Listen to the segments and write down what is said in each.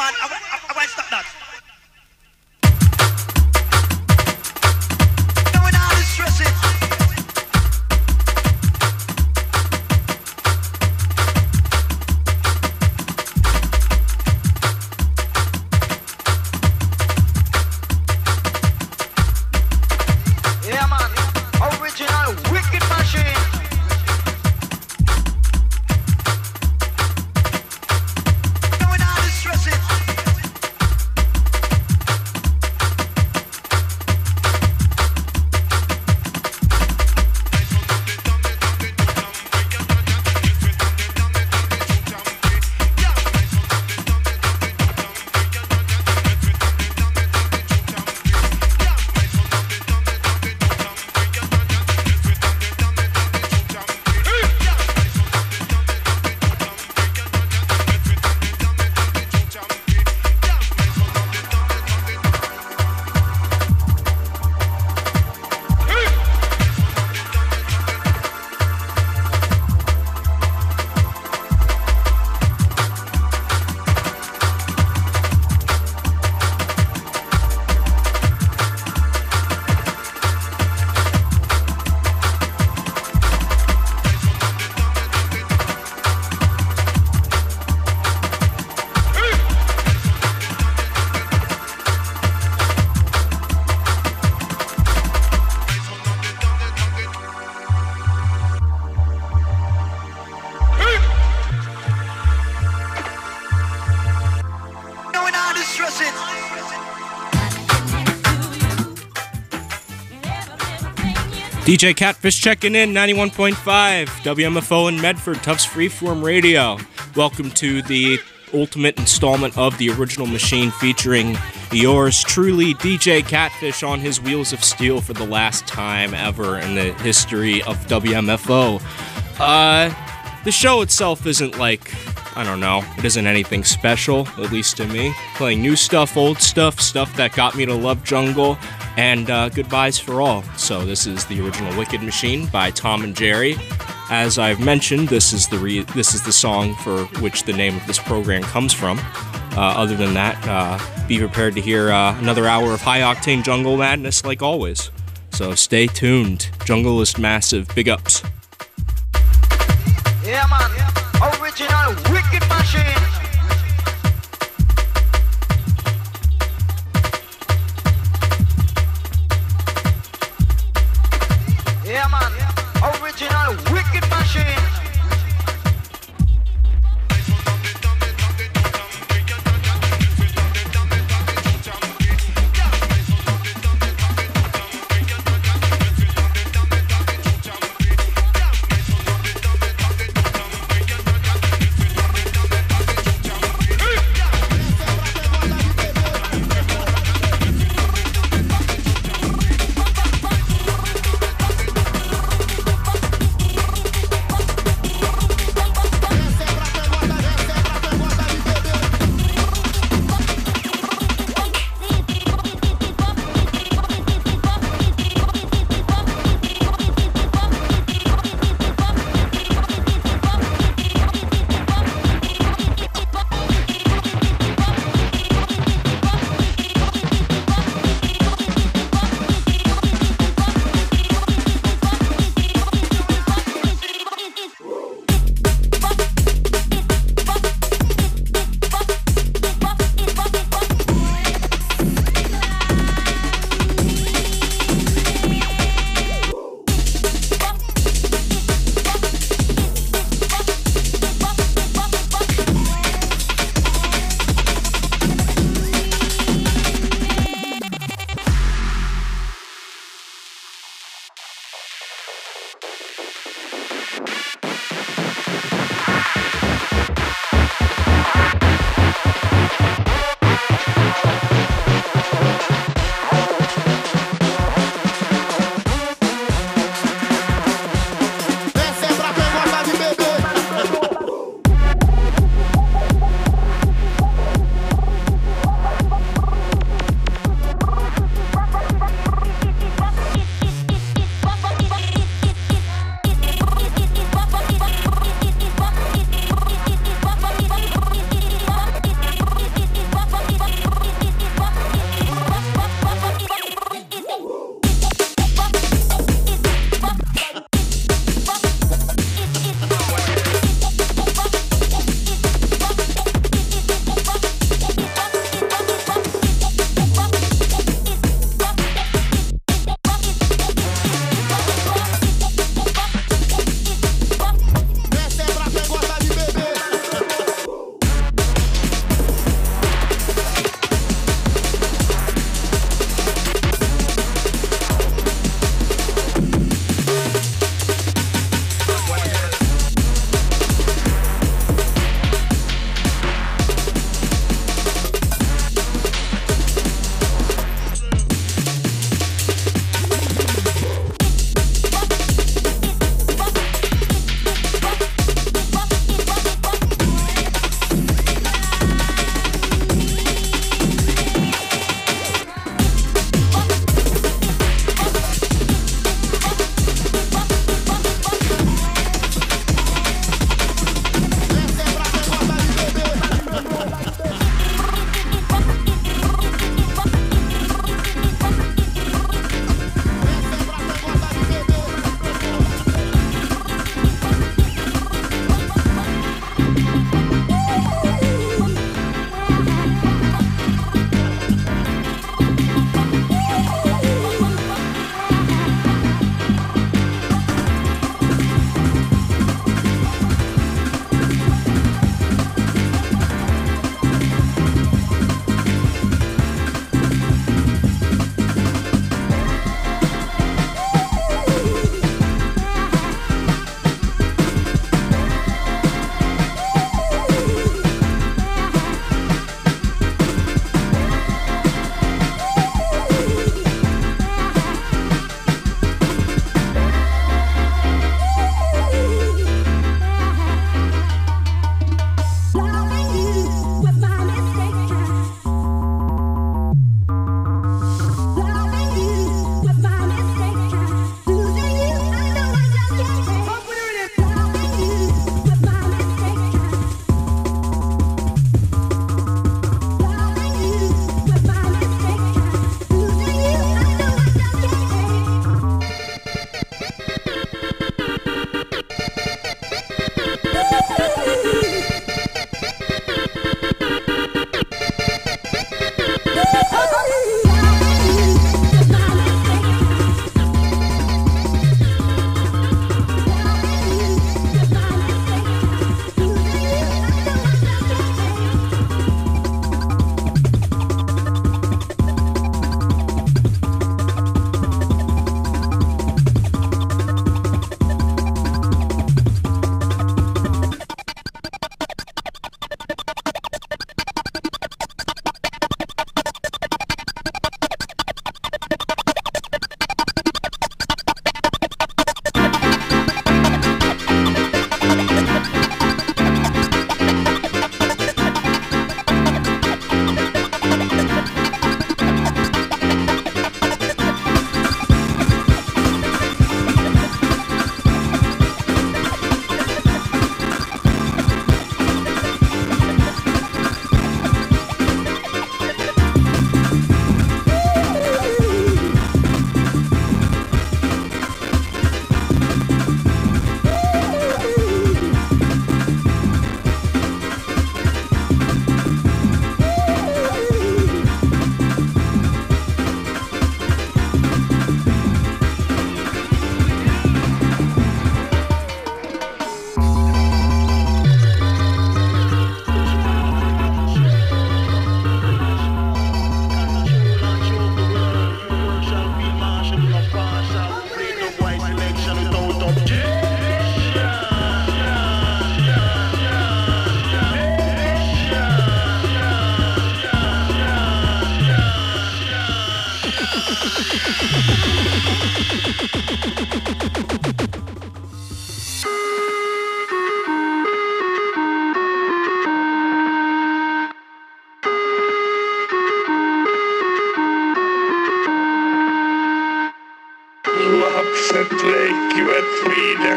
man, I want to stop that. No one out is stressing. Yeah, man, original wicked machine. DJ Catfish checking in, 91.5, WMFO in Medford, Tufts Freeform Radio. Welcome to the ultimate installment of the Original Machine featuring yours truly, DJ Catfish, on his Wheels of Steel for the last time ever in the history of WMFO. The show itself isn't like, I don't know, it isn't anything special, at least to me. Playing new stuff, old stuff, stuff that got me to love jungle, and goodbyes for all. So this is the Original Wicked Machine by Tom and Jerry. As I've mentioned, this is the song for which the name of this program comes from. Other than that, be prepared to hear another hour of high-octane jungle madness like always. So stay tuned. Jungle is massive. Big ups. Yeah, man. Original Wicked Machine. Yeah, man, original wicked machine.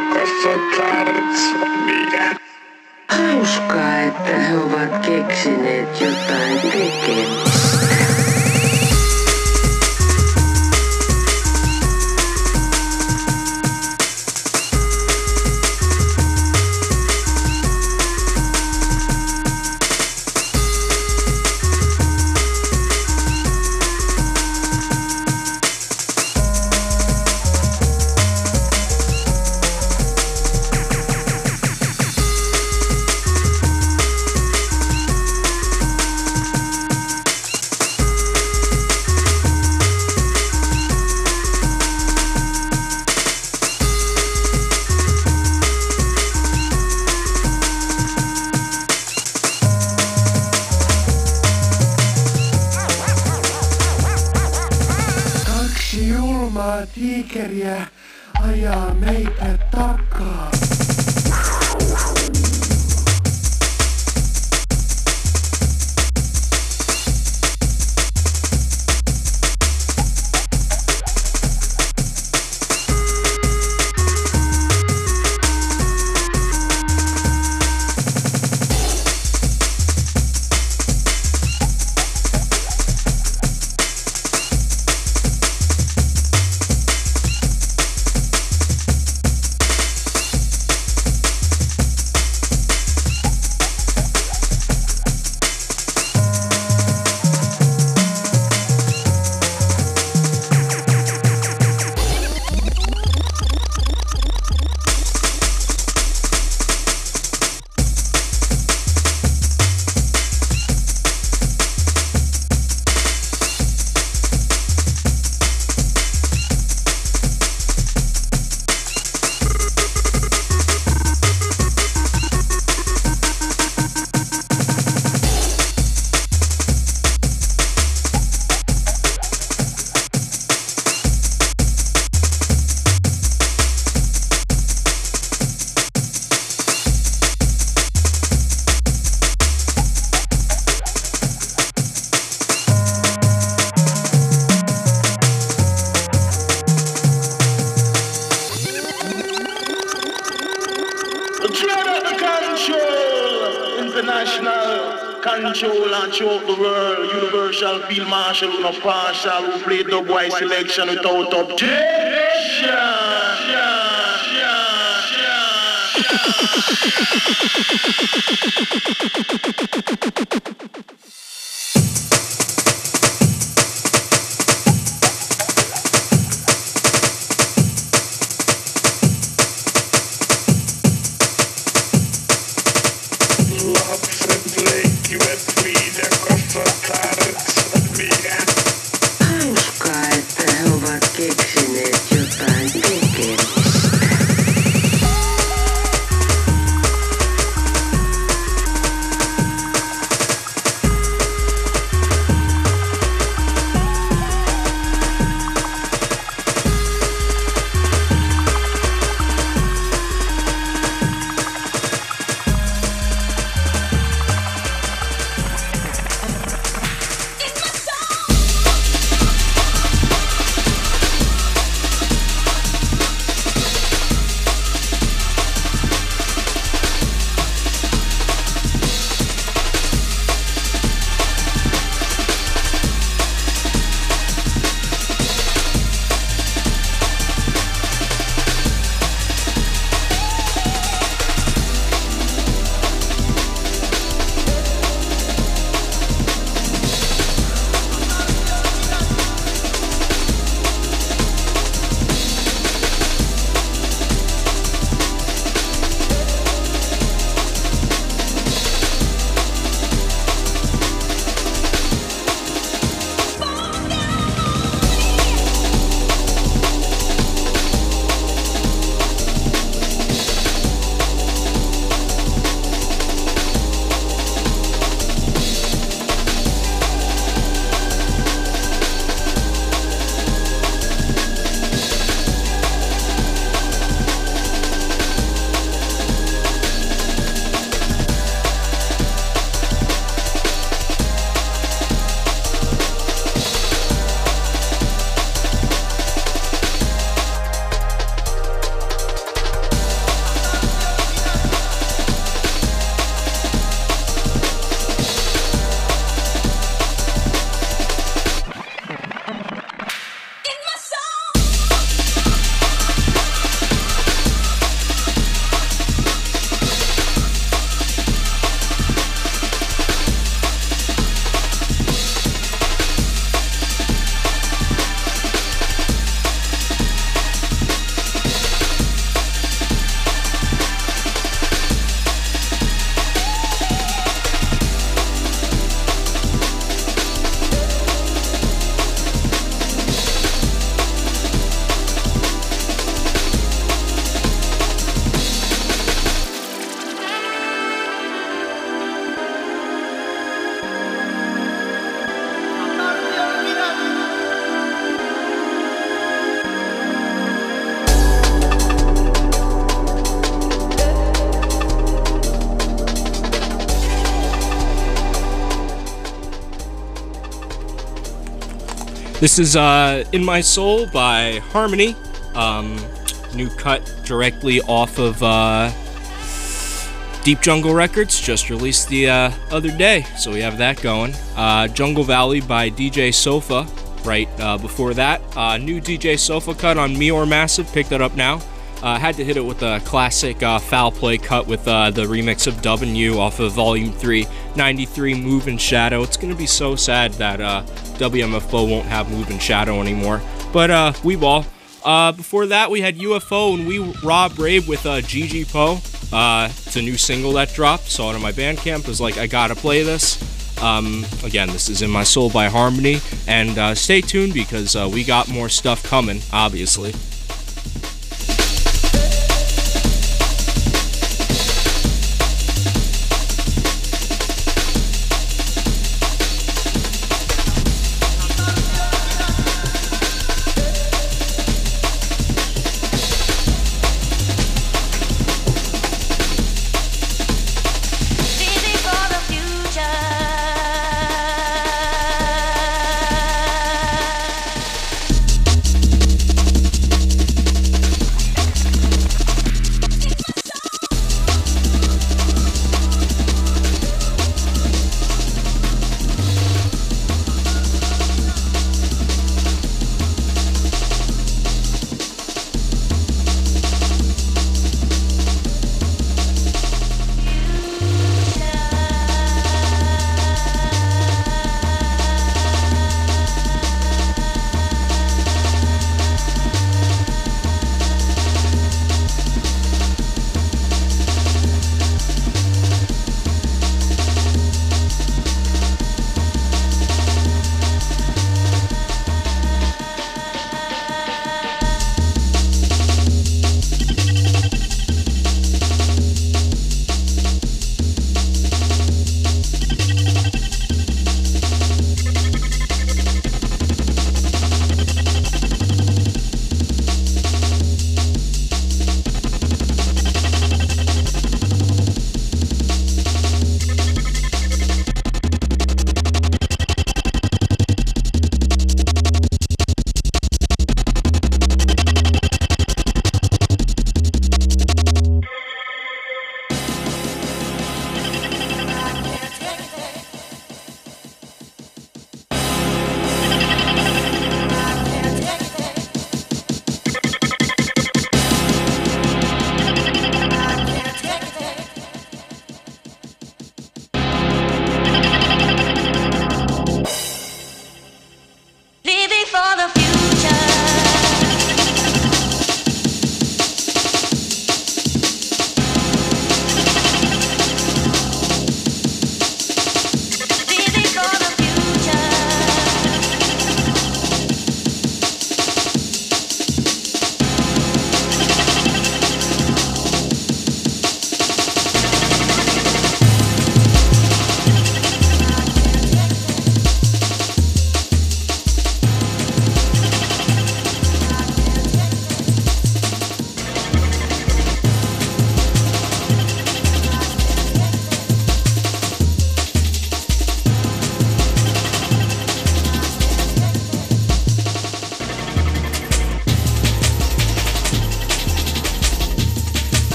koska tarvitset niitä. Hauskaa, että he ovat keksineet jotain tekemistä. Tiikeriä ajaa meitä takaa. Control and choke the world. Universal field marshal, no partial. Who play dubwise selection without objection. Hauskaa, että he ovat keksineet jotain tekemistä. This is In My Soul by Harmony. New cut directly off of Deep Jungle Records, just released the other day, so we have that going. Jungle Valley by DJ Sofa, right before that. New DJ Sofa cut on Meor Massive, pick that up now. Had to hit it with a classic Foul Play cut with the remix of W off of Volume 3, 93 Move and Shadow. It's going to be so sad that WMFO won't have Move and Shadow anymore, but we ball. Before that, we had UFO and We Raw Brave with Gigi Poe. It's a new single that dropped. Saw it on my Bandcamp. Was like, I gotta play this. Again, this is In My Soul by Harmony. And stay tuned because we got more stuff coming, obviously.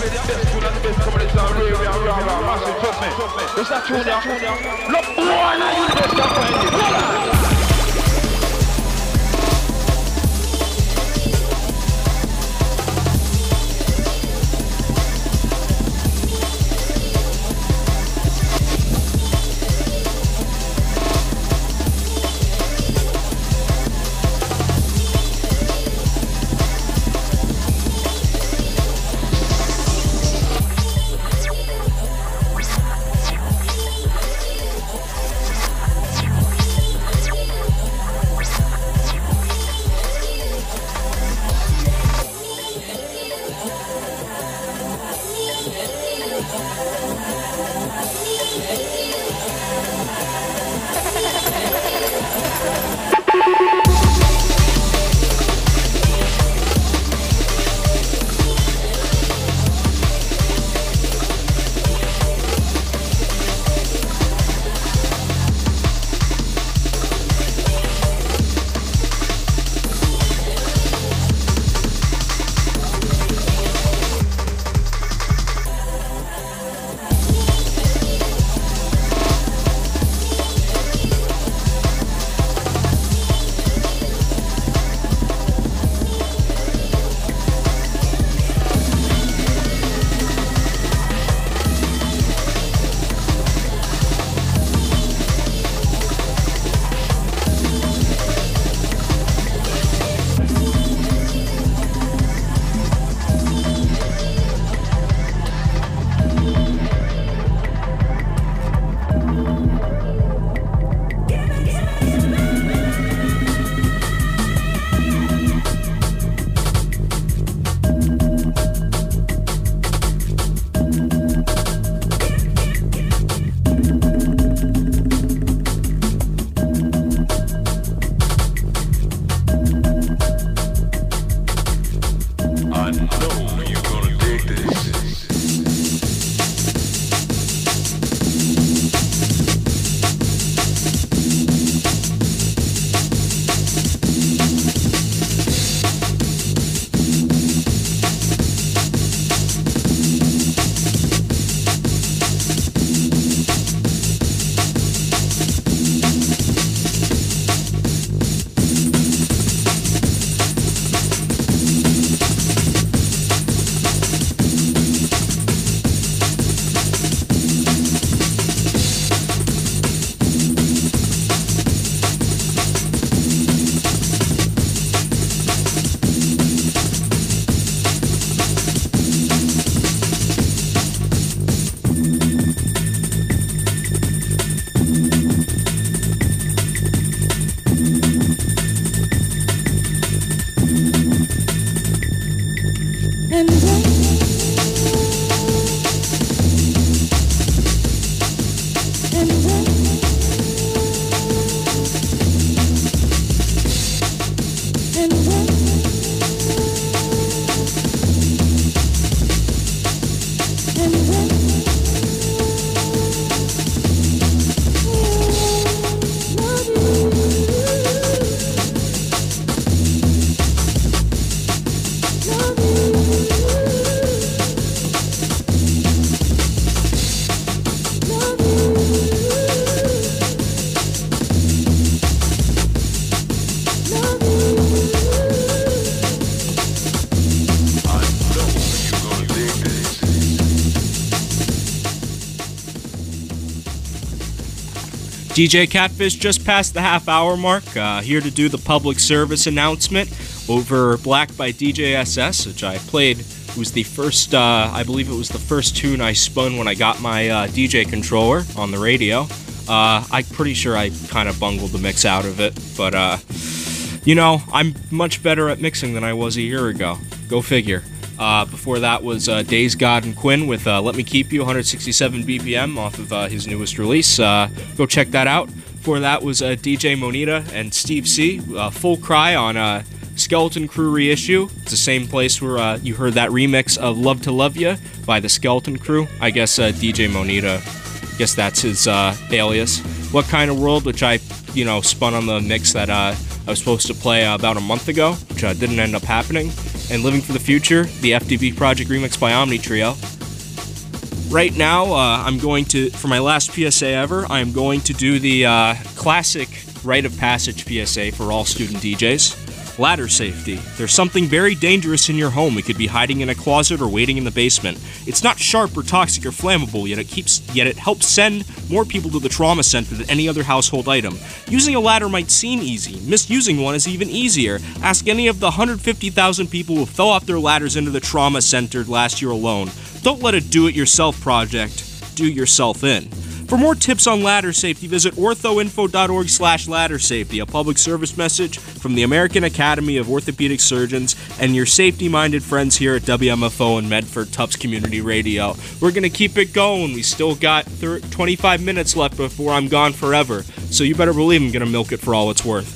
play the best tune and the best combination of rave and rah-rah, massive, trust me. It's that tune now. Look, boy, now you the best stuff for it. DJ Catfish just passed the half-hour mark, here to do the public service announcement over Black by DJ SS, which I played. It was the first, I believe it was the first tune I spun when I got my DJ controller on the radio. I'm pretty sure I kind of bungled the mix out of it, but, you know, I'm much better at mixing than I was a year ago. Go figure. Before that was Days God and Quinn with Let Me Keep You, 167 BPM off of his newest release. Go check that out. Before that was DJ Monita and Steve C, Full Cry on Skeleton Crew Reissue. It's the same place where you heard that remix of Love to Love Ya by the Skeleton Crew. I guess DJ Monita, I guess that's his alias. What Kind of World, which I, you know, spun on the mix that I was supposed to play about a month ago, which didn't end up happening. and Living for the Future, the FDB Project remix by Omni Trio. Right now, I'm going to, for my last PSA ever, I am going to do the classic rite of passage PSA for all student DJs. Ladder safety. There's something very dangerous in your home. It could be hiding in a closet or waiting in the basement. It's not sharp or toxic or flammable, yet it helps send more people to the trauma center than any other household item. Using a ladder might seem easy. Misusing one is even easier. Ask any of the 150,000 people who fell off their ladders into the trauma center last year alone. Don't let a do-it-yourself project do yourself in. For more tips on ladder safety, visit orthoinfo.org/ladder safety, a public service message from the American Academy of Orthopedic Surgeons and your safety-minded friends here at WMFO and Medford Tufts Community Radio. We're going to keep it going. We still got 25 minutes left before I'm gone forever, so you better believe I'm going to milk it for all it's worth.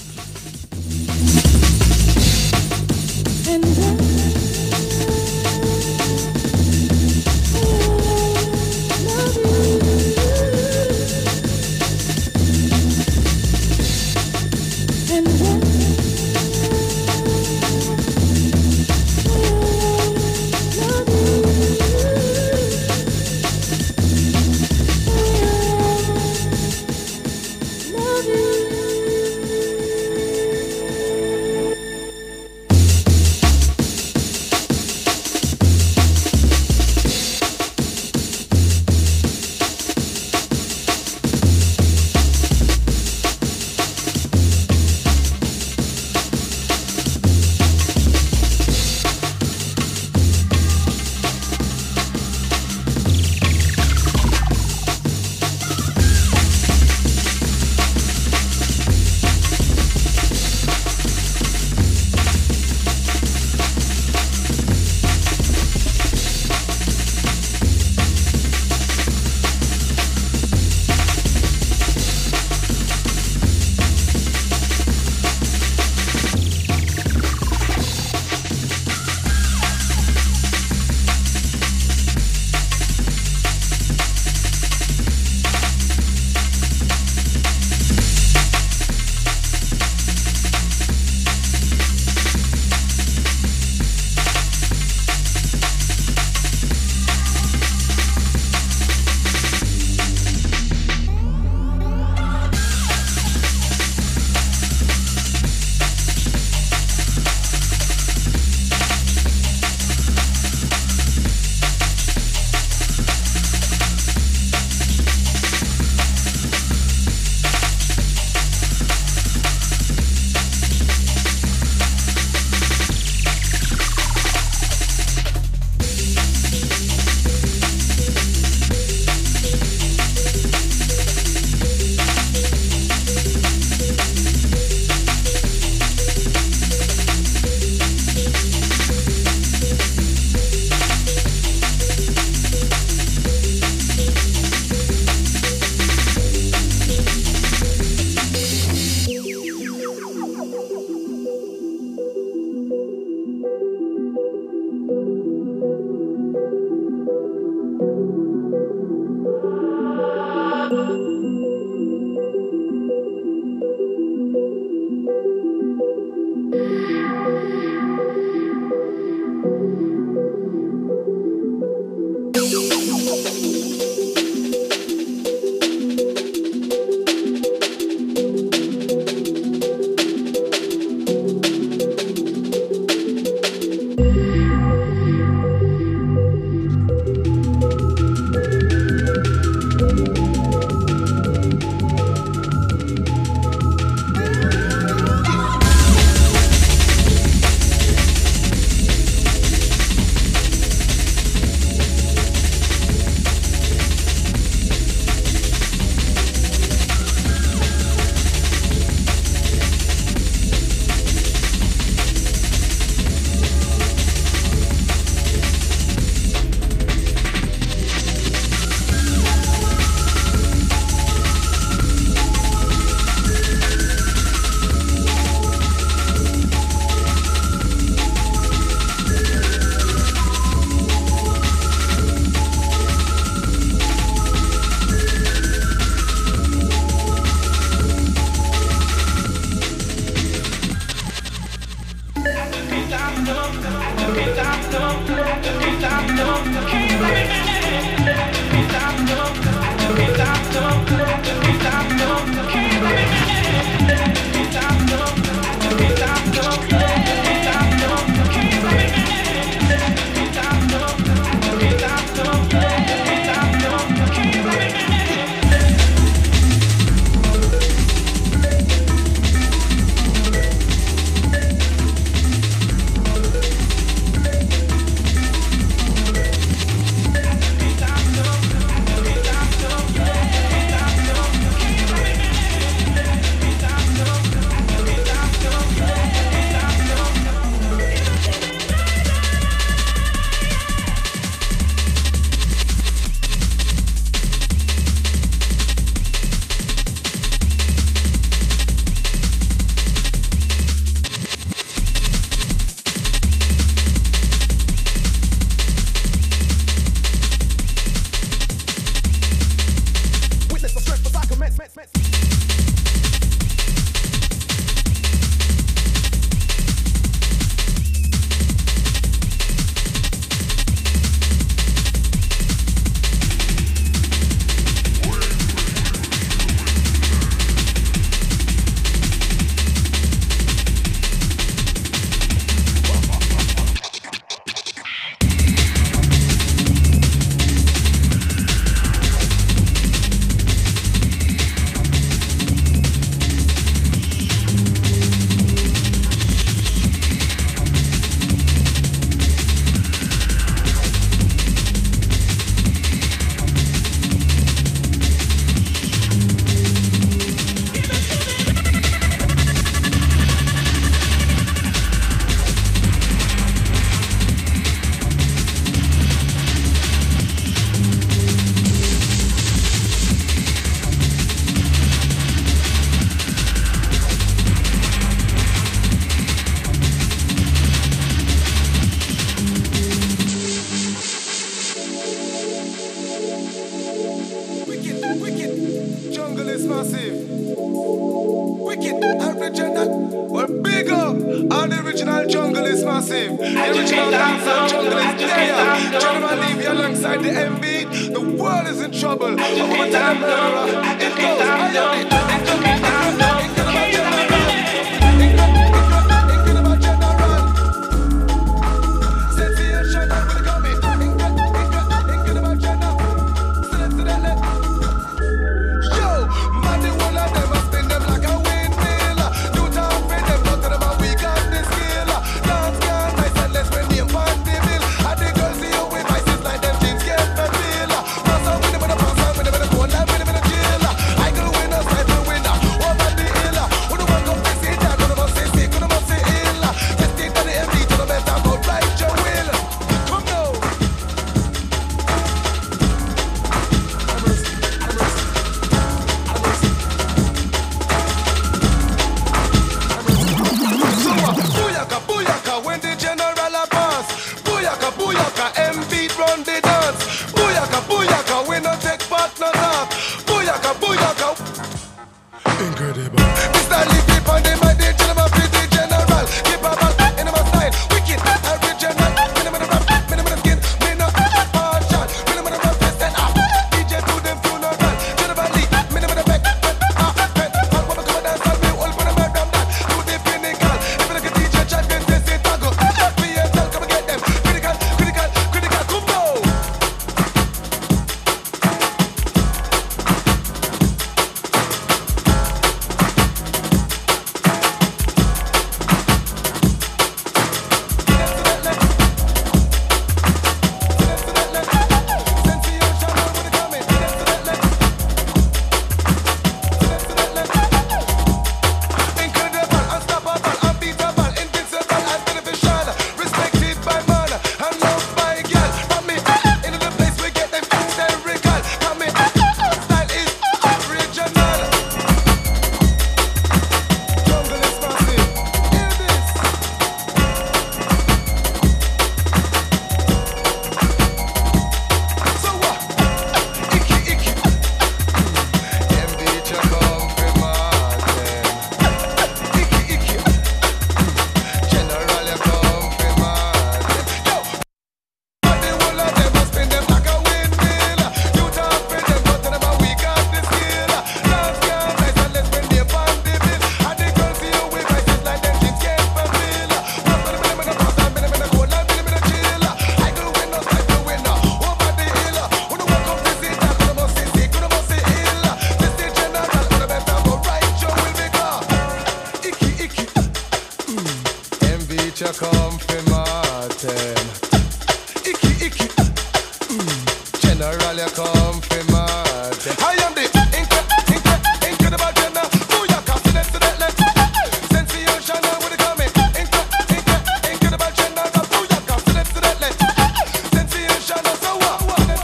preacher come from Martin. Icky, icky. General, you come from Martin. I am the incredible general. Booyaka, sedent. Sensational with the coming. Incredible general. Booyaka, sedent. Sensational, so what?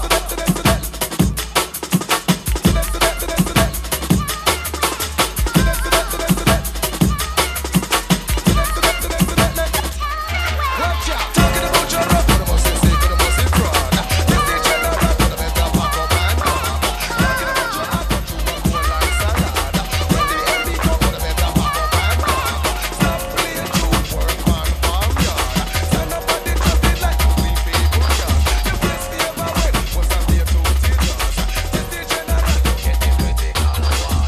Talking about your rock, but I'm also sick and I'm also fraud. This is general, but I'm a pack up and come. Talking about your rock, but you want more like salad. When the MD come, but I'm a pack up and come. Stop playing true work, man, farm yard. Stand up and trust it like you three people can. The best day of my way was a day to teachers. This is general, get it pretty all award.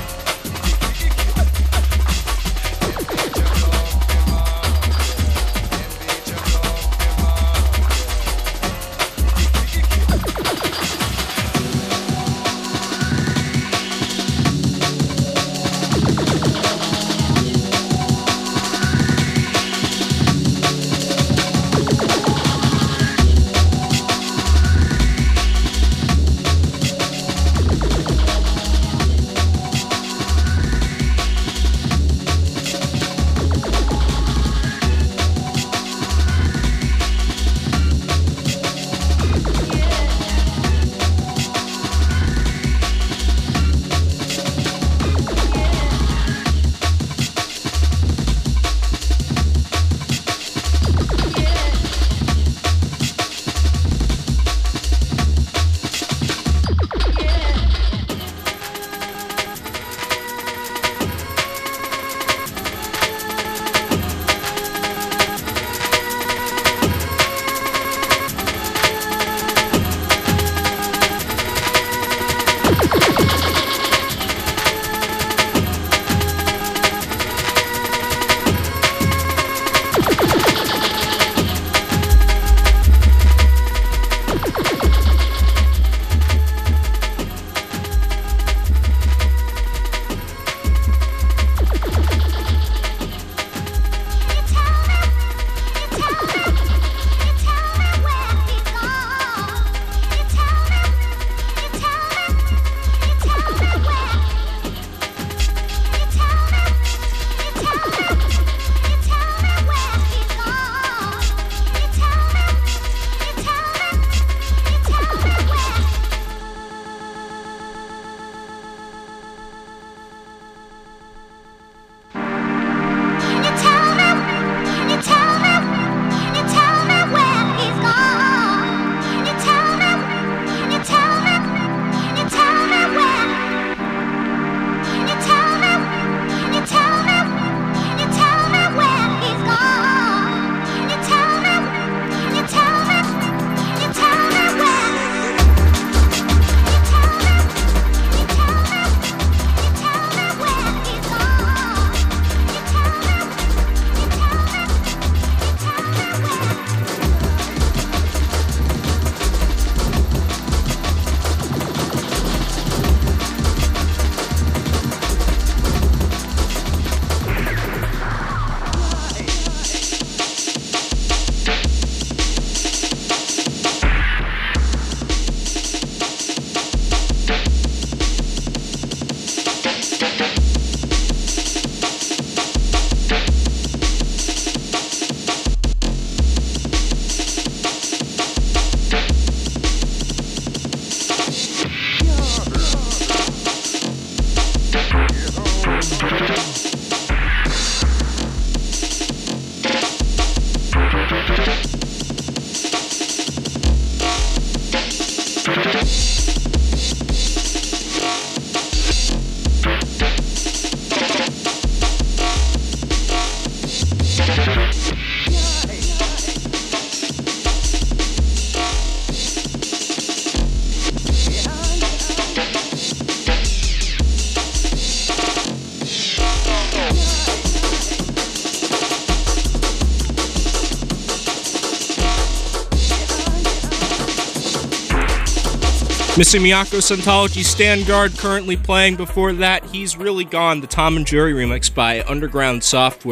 Missing Miyako Scientology Stand Guard currently playing. Before that, He's Really Gone, the Tom and Jerry remix by Underground Software.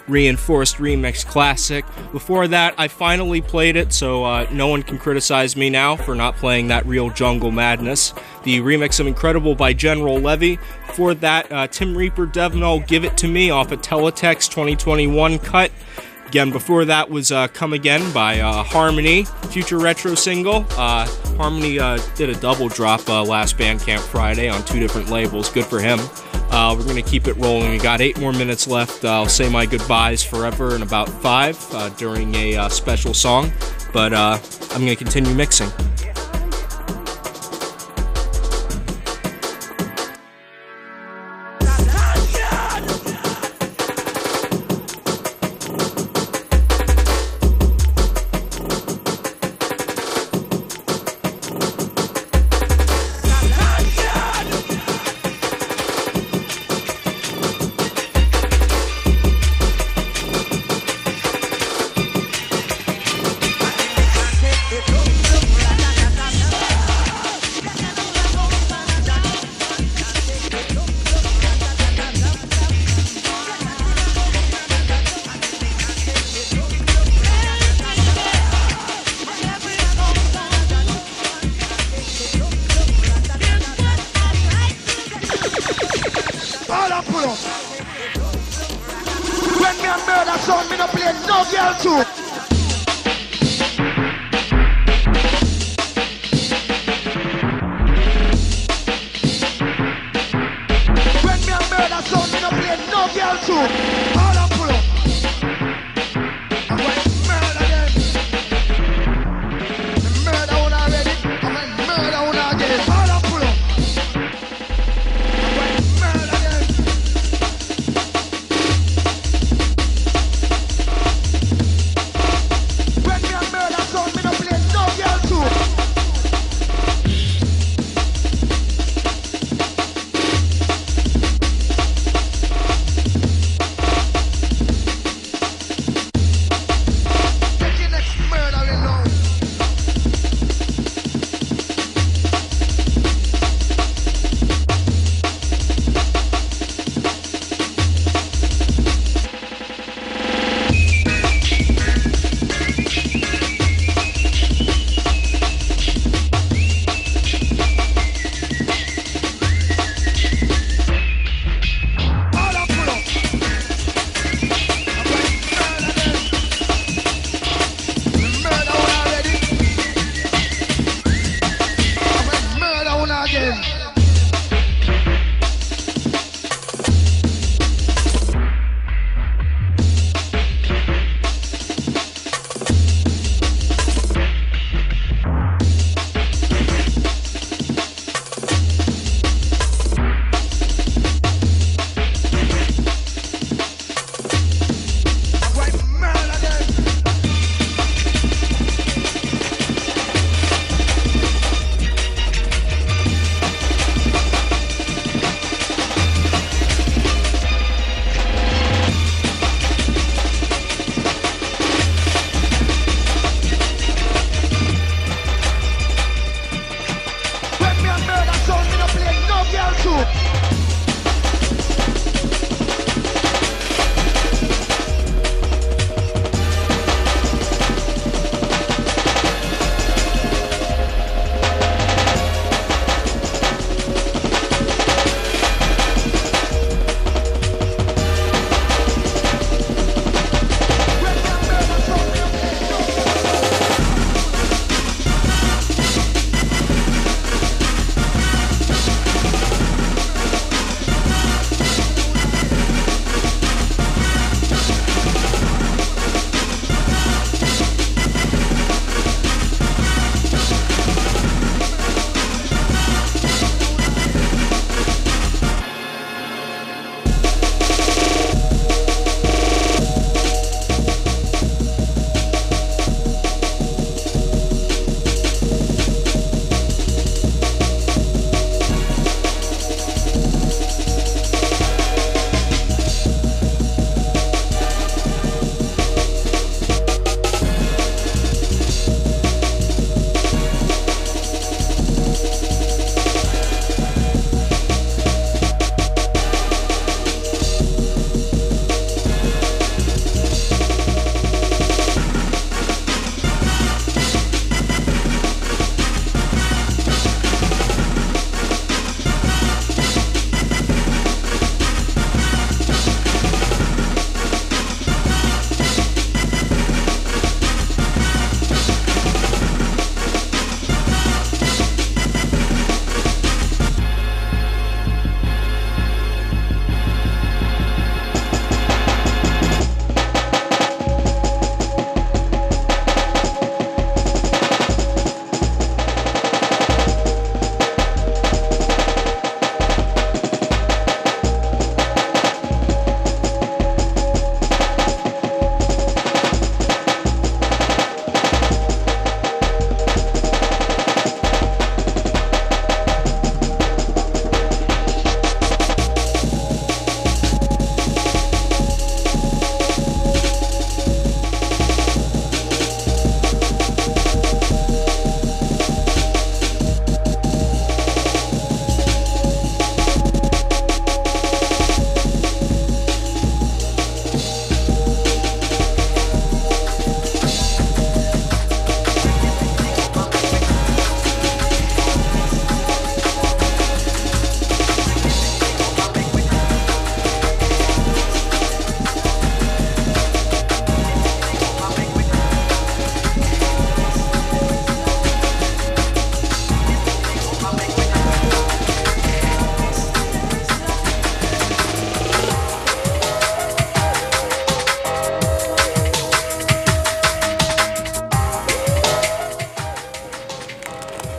Reinforced Remix Classic. Before that, I finally played it, so no one can criticize me now for not playing that real Jungle Madness. The remix of Incredible by General Levy. Before that, Tim Reaper, Devno, Give It To Me off a Teletext 2021 cut. Again, before that was Come Again by Harmony, future retro single. Harmony did a double drop last Bandcamp Friday on 2 different labels. Good for him. We're going to keep it rolling. We got 8 more minutes left. I'll say my goodbyes forever in about 5 during a special song, but I'm going to continue mixing.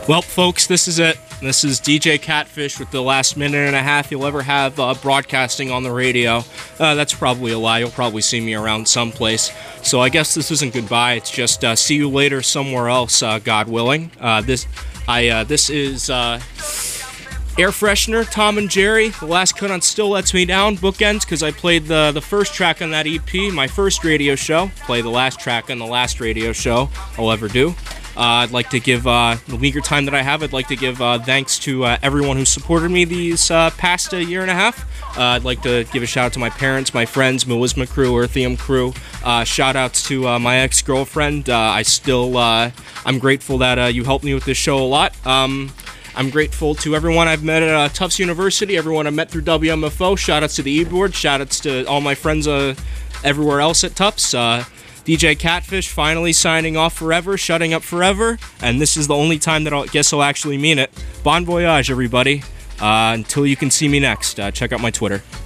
Well, folks, this is it. This is DJ Catfish with the last minute and a half you'll ever have broadcasting on the radio. That's probably a lie. You'll probably see me around someplace. So I guess this isn't goodbye. It's just see you later somewhere else, God willing. This is Air Freshener, Tom and Jerry. The last cut on Still Lets Me Down, bookends, because I played the first track on that EP, my first radio show. Play the last track on the last radio show I'll ever do. I'd like to give, the meager time that I have, I'd like to give thanks to everyone who supported me these past year and a half. I'd like to give a shout out to my parents, my friends, Melisma crew, Earthium crew. Shout outs to my ex-girlfriend. I'm grateful that you helped me with this show a lot. I'm grateful to everyone I've met at Tufts University, everyone I've met through WMFO. Shout outs to the E-Board. Shout outs to all my friends everywhere else at Tufts. DJ Catfish finally signing off forever, shutting up forever, and this is the only time that I'll actually mean it. Bon voyage, everybody. Until you can see me next, check out my Twitter.